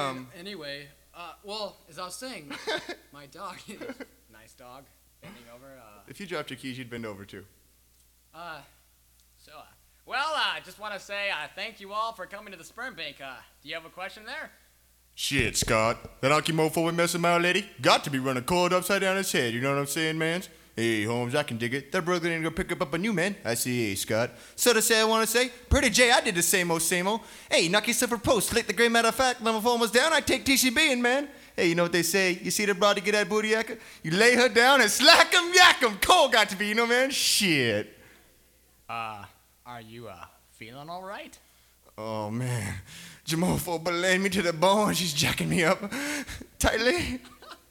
Anyway, well, as I was saying, my dog is nice dog, bending over. If you dropped your keys, you'd bend over too. Well, I just want to say thank you all for coming to the sperm bank. Do you have a question there? Shit, Scott. That honky mofo with messing my lady got to be running cold upside down his head. You know what I'm saying, man? Hey, Holmes, I can dig it. That brother ain't gonna pick up a new man. I see, hey, Scott. So to say I want to say, Pretty J, I did the same old, same old. Hey, knock yourself for post. Slick the great matter of fact, when my phone was down, I take TCB in, man. Hey, you know what they say? You see the broad to get that booty yakka? You lay her down and slack 'em, yak 'em. Cold got to be, you know, man? Shit. Are you, feeling all right? Oh, man. Jamofo belayed me to the bone. She's jacking me up tightly.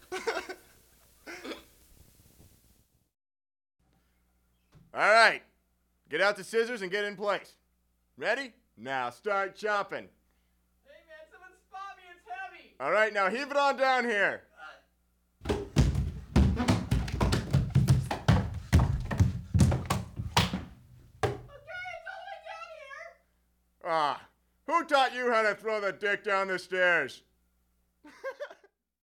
All right. Get out the scissors and get in place. Ready? Now start chopping. Hey, man, someone spot me. It's heavy. All right, now heave it on down here. Ah, who taught you how to throw the dick down the stairs?